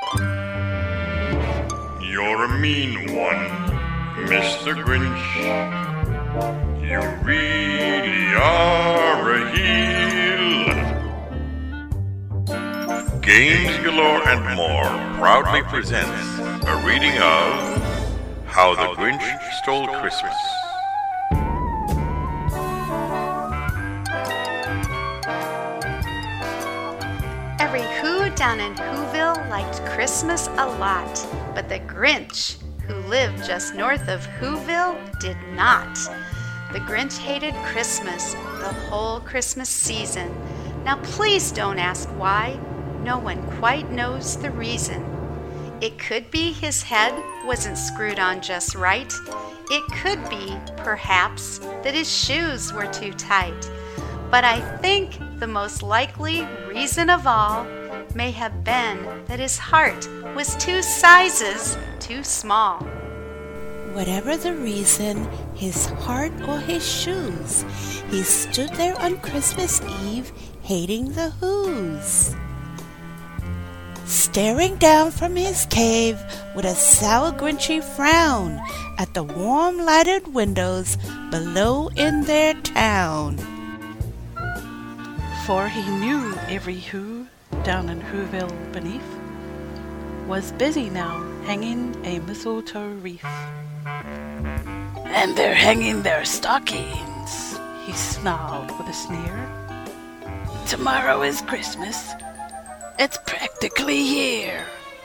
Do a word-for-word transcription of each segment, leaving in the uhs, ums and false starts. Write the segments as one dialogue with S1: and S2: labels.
S1: You're a mean one, Mister Grinch. You really are a heel. Games Galore and More proudly presents a reading of How the Grinch Stole Christmas.
S2: Every Who down in Whoville liked Christmas a lot, but the Grinch, who lived just north of Whoville, did not. The Grinch hated Christmas the whole Christmas season. Now please don't ask why. No one quite knows the reason. It could be his head wasn't screwed on just right. It could be, perhaps, that his shoes were too tight. But I think the most likely reason of all may have been that his heart was two sizes too small.
S3: Whatever the reason, his heart or his shoes, he stood there on Christmas Eve hating the Whos. Staring down from his cave with a sour Grinchy frown at the warm lighted windows below in their town.
S4: For he knew every Who down in Whoville beneath was busy now hanging a mistletoe wreath. And they're hanging their stockings, he snarled with a sneer. Tomorrow is Christmas. It's practically here.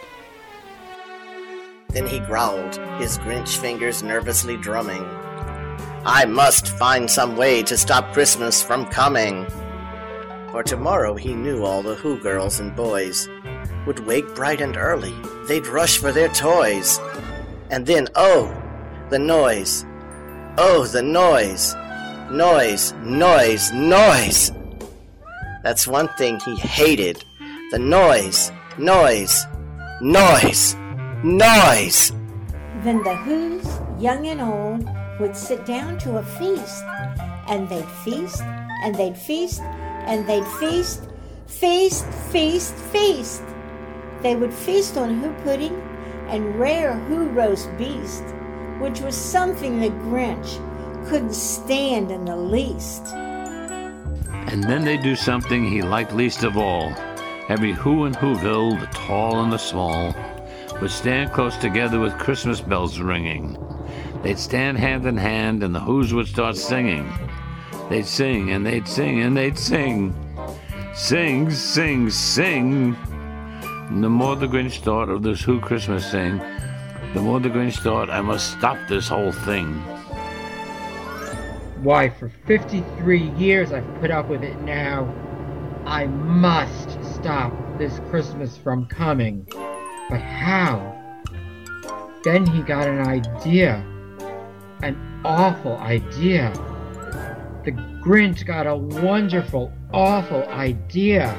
S5: Then he growled, his Grinch fingers nervously drumming. I must find some way to stop Christmas from coming. For tomorrow he knew all the Who girls and boys would wake bright and early. They'd rush for their toys. And then, oh, the noise. Oh, the noise. Noise, noise, noise. That's one thing he hated. The noise, noise, noise, noise.
S6: Then the Whos, young and old, would sit down to a feast. And they'd feast, and they'd feast, and they'd feast, feast, feast, feast. They would feast on Who pudding and rare Who roast beast, which was something the Grinch couldn't stand in the least.
S7: And then they'd do something he liked least of all. Every Who in Whoville, the tall and the small, would stand close together with Christmas bells ringing. They'd stand hand in hand and the Whos would start singing. They'd sing and they'd sing and they'd sing. Sing, sing, sing. And the more the Grinch thought of this Who Christmas thing, the more the Grinch thought, I must stop this whole thing.
S8: Why, for fifty-three years I've put up with it now. I must stop this Christmas from coming. But how? Then he got an idea. An awful idea. The Grinch got a wonderful, awful idea.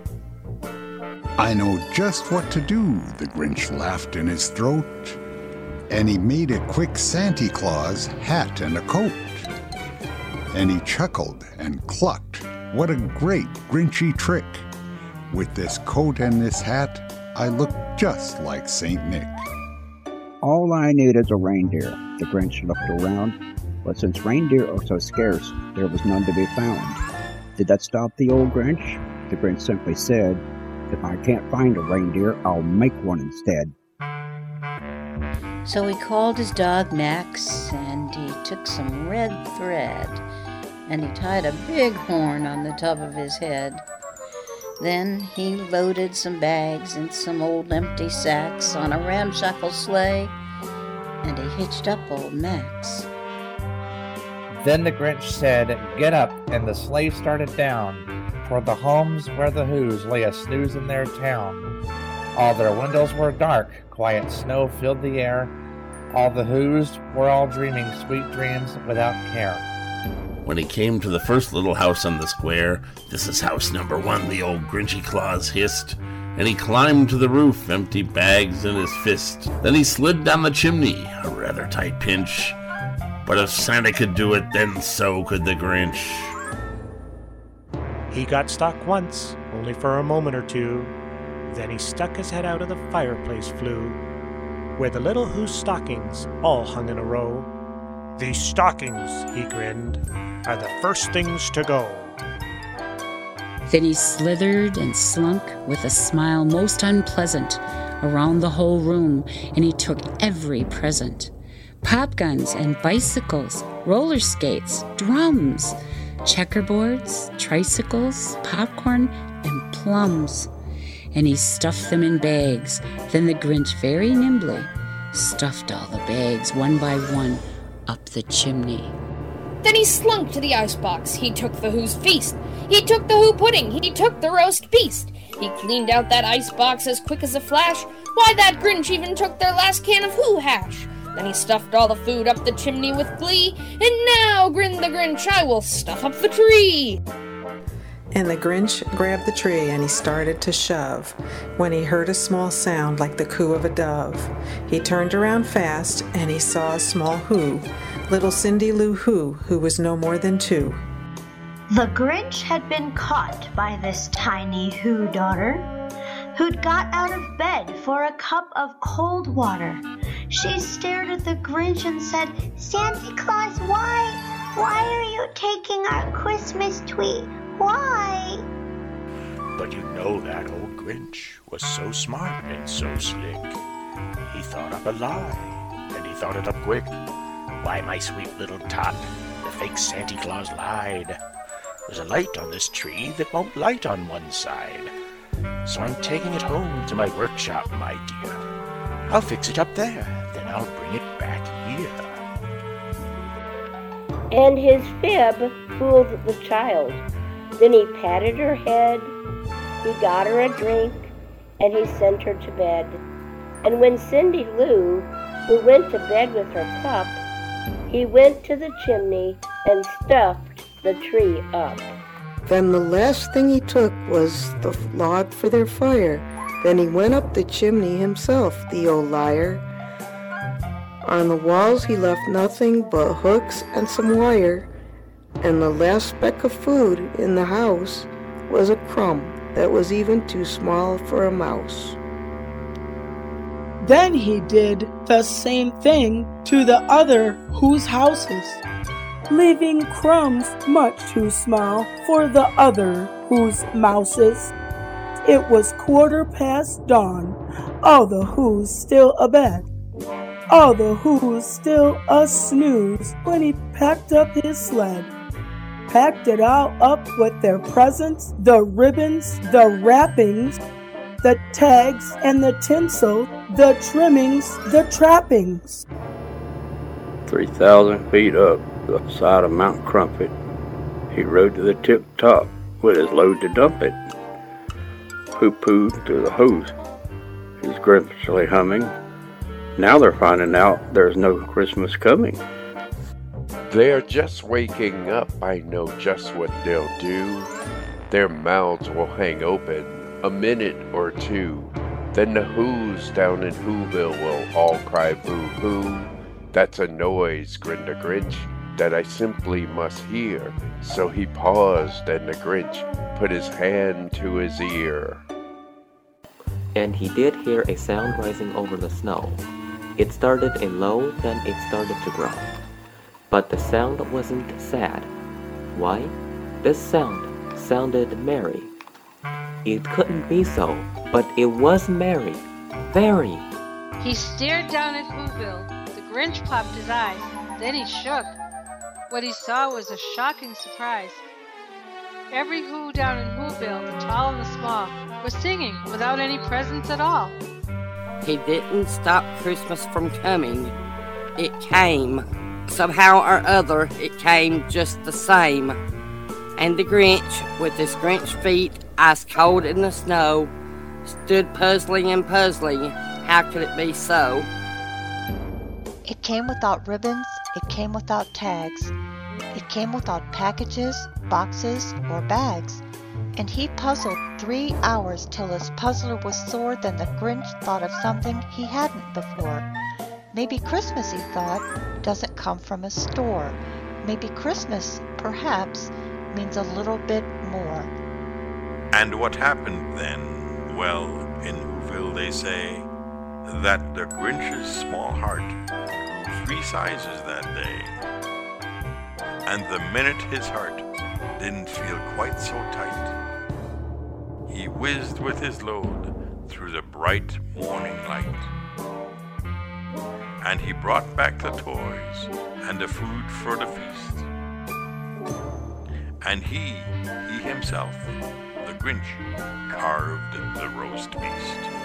S9: I know just what to do, the Grinch laughed in his throat. And he made a quick Santa Claus hat and a coat. And he chuckled and clucked. What a great Grinchy trick. With this coat and this hat, I look just like Saint Nick.
S10: All I need is a reindeer, the Grinch looked around. But since reindeer are so scarce, there was none to be found. Did that stop the old Grinch? The Grinch simply said, if I can't find a reindeer, I'll make one instead.
S11: So he called his dog Max, and he took some red thread, and he tied a big horn on the top of his head. Then he loaded some bags and some old empty sacks on a ramshackle sleigh, and he hitched up old Max.
S12: Then the Grinch said, get up, and the sleigh started down toward the homes where the Whos lay a-snooze in their town. All their windows were dark, quiet snow filled the air. All the Whos were all dreaming sweet dreams without care.
S13: When he came to the first little house on the square, this is house number one, the old Grinchy Claus hissed. And he climbed to the roof, empty bags in his fist. Then he slid down the chimney, a rather tight pinch. But if Santa could do it, then so could the Grinch.
S14: He got stuck once, only for a moment or two. Then he stuck his head out of the fireplace flue, where the little Who's stockings all hung in a row. These stockings, he grinned, are the first things to go.
S15: Then he slithered and slunk with a smile most unpleasant around the whole room, and he took every present. Pop guns and bicycles, roller skates, drums, checkerboards, tricycles, popcorn, and plums. And he stuffed them in bags. Then the Grinch very nimbly stuffed all the bags one by one up the chimney.
S16: Then he slunk to the icebox. He took the Who's feast. He took the Who pudding. He took the roast beast. He cleaned out that icebox as quick as a flash. Why, that Grinch even took their last can of Who hash. Then he stuffed all the food up the chimney with glee. And now, grinned the Grinch, I will stuff up the tree.
S17: And the Grinch grabbed the tree and he started to shove, when he heard a small sound like the coo of a dove. He turned around fast and he saw a small Who, little Cindy Lou Who, who was no more than two.
S18: The Grinch had been caught by this tiny Who daughter, who'd got out of bed for a cup of cold water. She stared at the Grinch and said, "Santa Claus, why? Why are you taking our Christmas tree? Why?"
S19: But you know that old Grinch was so smart and so slick. He thought up a lie, and he thought it up quick. "Why, my sweet little tot, the fake Santa Claus lied. There's a light on this tree that won't light on one side. So I'm taking it home to my workshop, my dear. I'll fix it up there, then I'll bring it back here."
S20: And his fib fooled the child. Then he patted her head, he got her a drink, and he sent her to bed. And when Cindy Lou, who went to bed with her cup, he went to the chimney and stuffed the tree up.
S21: Then the last thing he took was the log for their fire. Then he went up the chimney himself, the old liar. On the walls he left nothing but hooks and some wire, and the last speck of food in the house was a crumb that was even too small for a mouse.
S22: Then he did the same thing to the other Who's houses, leaving crumbs much too small for the other Who's mouses. It was quarter past dawn, all the Who's still abed, all the Who's still a-snooze, when he packed up his sled. Packed it all up with their presents, the ribbons, the wrappings, the tags and the tinsel, the trimmings, the trappings.
S23: Three thousand feet up the side of Mount Crumpet, he rode to the tip top with his load to dump it. Poo-pooed to the hose, his grimly humming. Now they're finding out there's no Christmas coming.
S24: They're just waking up, I know just what they'll do. Their mouths will hang open a minute or two. Then the Who's down in Whoville will all cry boo-hoo. That's a noise, grinned the Grinch, that I simply must hear. So he paused, and the Grinch put his hand to his ear.
S25: And he did hear a sound rising over the snow. It started in low, then it started to grow. But the sound wasn't sad. Why? This sound sounded merry. It couldn't be so, but it was merry. Very.
S26: He stared down at Whoville. The Grinch popped his eyes. Then he shook. What he saw was a shocking surprise. Every Who down in Whoville, the tall and the small, was singing without any presents at all.
S27: He didn't stop Christmas from coming. It came. Somehow or other, it came just the same. And the Grinch, with his Grinch feet ice cold in the snow, stood puzzling and puzzling. How could it be so?
S28: It came without ribbons, it came without tags, it came without packages, boxes, or bags. And he puzzled three hours till his puzzler was sore. Then the Grinch thought of something he hadn't before. Maybe Christmas, he thought, doesn't come from a store. Maybe Christmas, perhaps, means a little bit more.
S1: And what happened then? Well, In Whoville they say that the Grinch's small heart grew three sizes that day. And the minute his heart didn't feel quite so tight, he whizzed with his load through the bright morning light. And he brought back the toys and the food for the feast. And he, he himself, the Grinch, carved the roast beast.